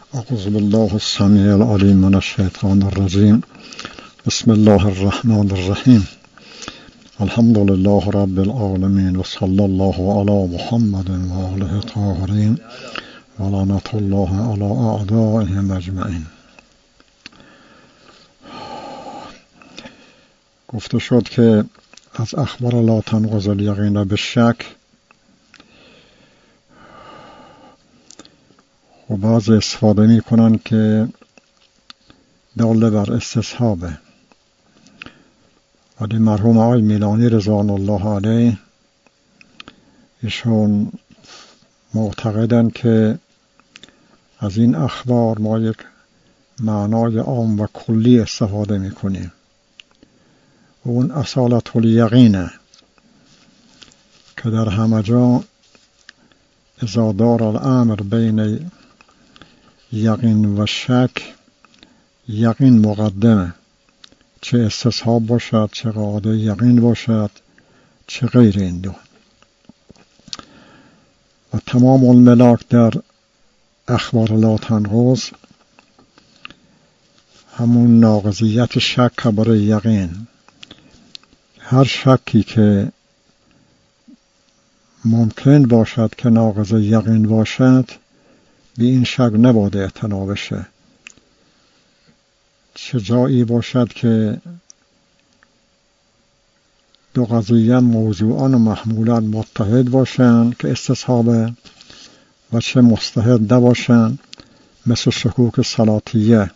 اعوذ بالله السمیع العلیم من الشیطان الرجیم. بسم الله الرحمن الرحیم. الحمد لله رب العالمین و صلی الله علی محمد و آله الطاهرین و لعنت الله علی اعدائهم اجمعین. گفته شد که از اخبار لا تنقض الیقین بالشک و بعضی استفاده می کنن که داله بر استصحابه، ولی مرحوم آقای میلانی رضوان الله علیه ایشون معتقدن که از این اخبار ما یک معنای عام و کلی استفاده می کنیم و اون اصالت الیقینه که در همه جا اذا دار الامر بین یقین و شک، یقین مقدمه، چه استصحاب باشد، چه قاعده یقین باشد، چه غیر این دو. و تمام الملاک در اخبار لا تنقض همون ناقضیت شک برای یقین. هر شکی که ممکن باشد که ناقض یقین باشد، به این شک نباید اعتنا بشه. چه جایی باشد که دو قضیه موضوعان و محمولان متحد باشند که استصحابه و چه مستحد نباشند، مثل شکوک صلاتیه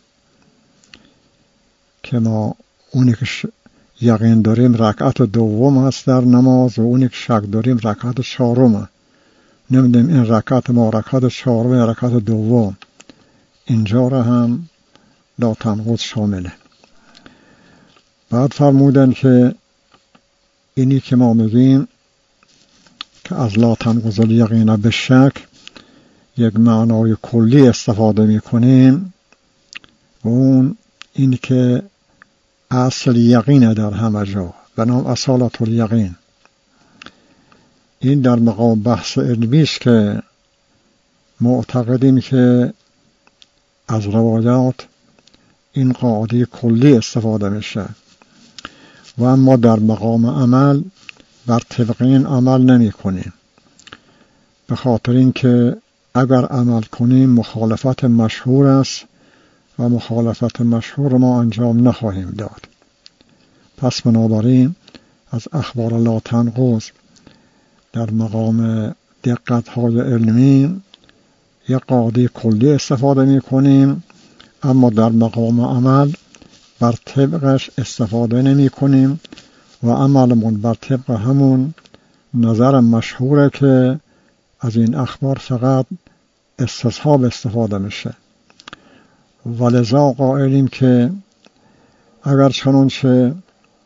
که ما اونی که یقین داریم رکعت دوم هست در نماز و اونی که شک داریم رکعت چهارمه. نمیدونیم این رکعت ما رکعت چهارم یا رکعت دوم. اینجا را هم لا تنقض شامله. بعد فرمودن که اینی که ما میگیم که از لا تنقض الیقین بالشک یک معنای کلی استفاده میکنیم و اون این که اصل یقینه در همه جا و نام اصالت الیقین. این در مقام بحث علمی است که معتقدیم که از روایات این قاعده کلی استفاده میشه و اما در مقام عمل بر طبق این عمل نمی کنیم، به خاطر اینکه اگر عمل کنیم مخالفت مشهور است و مخالفت مشهور ما انجام نخواهیم داد. پس بنابراین از اخبار لا تنقض در مقام دقت های علمی یک قاعده کلی استفاده می کنیم، اما در مقام عمل بر طبقش استفاده نمی کنیم و عملمون بر طبق همون نظر مشهوره که از این اخبار فقط استصحاب استفاده میشه. ولذا قائلیم که اگر چنانچه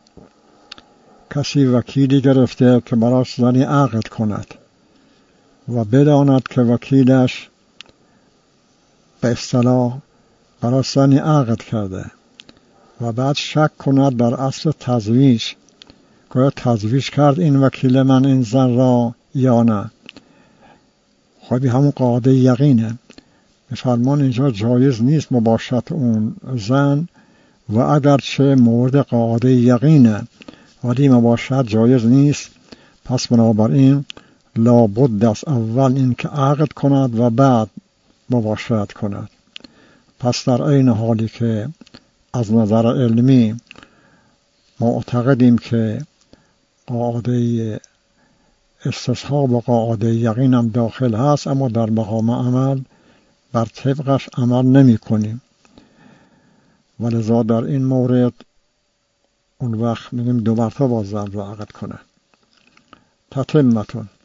کسی وکیلی گرفته که براش زنی عقد کند و بداند که وکیلش به اصطلاح براش زنی عقد کرده و بعد شک کند در اصل تزویج، که تزویج کرد این وکیل من این زن را یا نه، خب همون قاعده یقینه. می‌فرمان اینجا جایز نیست مباشرت اون زن و اگرچه مورد قاعده یقینه ولی مباشرت جایز نیست. پس بنابراین لابد است اول این که عقد کند و بعد مباشرت کند. پس در این حالی که از نظر علمی معتقدیم که قاعده استصحاب و قاعده یقین هم داخل هست، اما در مقام عمل بر طبقش عمل نمی کنیم. ولذا در این مورد اون وقت میگیم دو مرتبه با زن را عقد کنه. تتمتون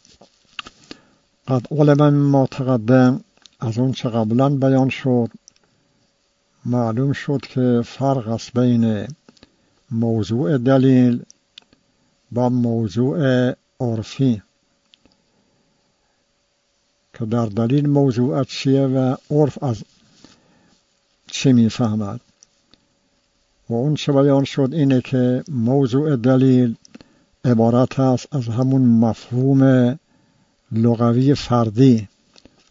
قد علم ما تقدم، از اون چه قبلا بیان شد معلوم شد که فرق است بین موضوع دلیل با موضوع عرفی، که در دلیل موضوع چیه و عرف از چی میفهمد. و اون چه بیان شد اینه که موضوع دلیل عبارت است از همون مفهوم لغوی فردی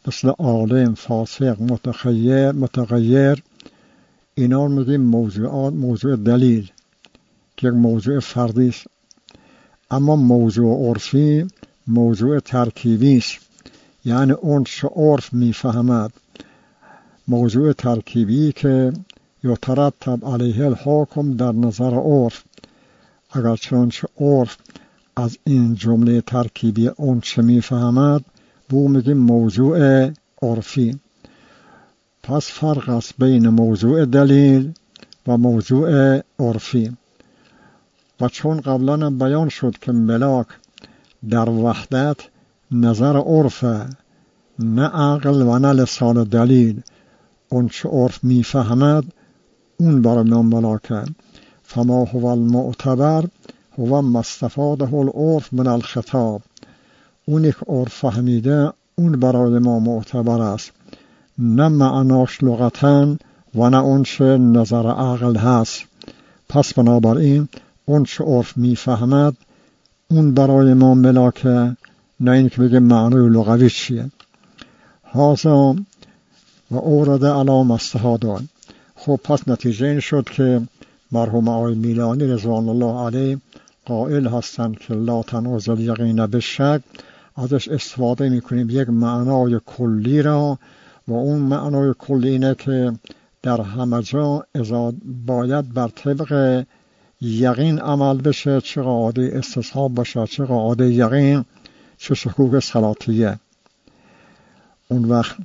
مثل عالم، فاسق، متغیر، اینا رو میگیم موضوعات، موضوع دلیل که یک موضوع فردی است. اما موضوع عرفی موضوع ترکیبی است، یعنی اون چه عرف میفهمد. موضوع ترکیبی که یترتب علیه الحکم در نظر عرف، اگر چنانچه عرف از این جمله ترکیبی اون چه میفهمد بو میگیم موضوع عرفی. پس فرق است بین موضوع دلیل و موضوع عرفی. و چون قبلا بیان شد که ملاک در وحدت نظر عرف، نه عقل و نه لسان دلیل، اون چه عرف میفهمد اون برای ما ملاکه. فما هو المعتبر هو ما استفاده العرف من الخطاب، اون یک عرف فهمیده اون برای ما معتبر است، نه معناش لغتاً و نه اون چه نظر عقل هست. پس بنابراین اون چه عرف میفهمد اون برای ما ملاکه، نه این که بگه معنای لغوی چیه. هذا و اورد علی مستحادان. خب پس نتیجه این شد که مرحوم آقای میلانی رضوان الله علیه قائل هستند که لا تناقض الیقین بالشک، ازش استفاده میکنیم یک معنای کلی را، و اون معنای کلی اینه که در همه جا باید بر طبق یقین عمل بشه، چه قاعده استصحاب باشه، چه قاعده یقین، چه شکوک صلاتیه. اون وقت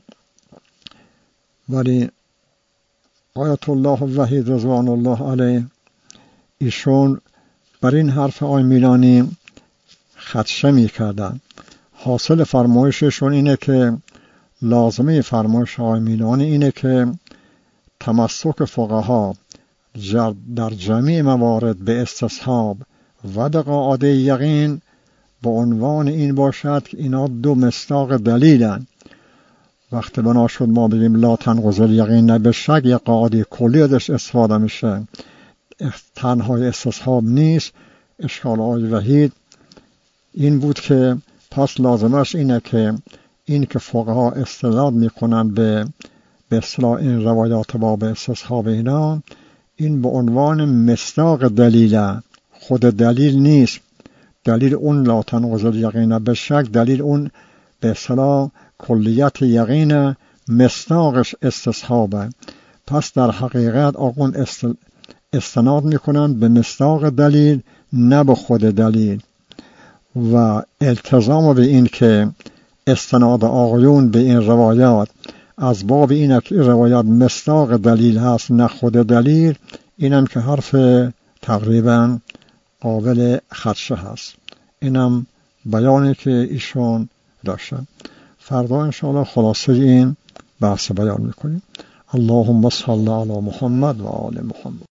ولی آیت الله وحید رضوان الله علیه ایشون بر این حرف آقای میلانی خدشه میکردن. حاصل فرمایششون اینه که لازمه فرمایش آقای میلانی اینه که تمسک فقها در جمعی موارد به استصحاب و به قاعده یقین به عنوان این باشد که اینا دو مصداق دلیلن. وقتی بنا شد ما بگیم لا تنقض الیقین نه به شک، یک قاعده کلی ازش استفاده میشه، تنهای استصحاب نیست. اشکال آقای وحید این بود که پس لازمش اینه که این که فقها استناد میکنن به اصطلاح این روایات باب استصحاب اینا، این به عنوان مصداق دلیله، خود دلیل نیست. دلیل اون لا تنقض الیقین به شک، دلیل اون به اصطلاح کلیت یقین، مصداقش استصحابه. پس در حقیقت آقون استناد میکنن به مصداق دلیل نه به خود دلیل، و التزام به این که استناد آقایون به این روایات از باب اینه که روایات مصداق دلیل هست نه خود دلیل، اینم که حرف تقریبا قابل خدشه هست. اینم بیانی که ایشون داشتن. فردا انشاءالله خلاصه این بحث بیان میکنیم. اللهم صل علی محمد و آل محمد.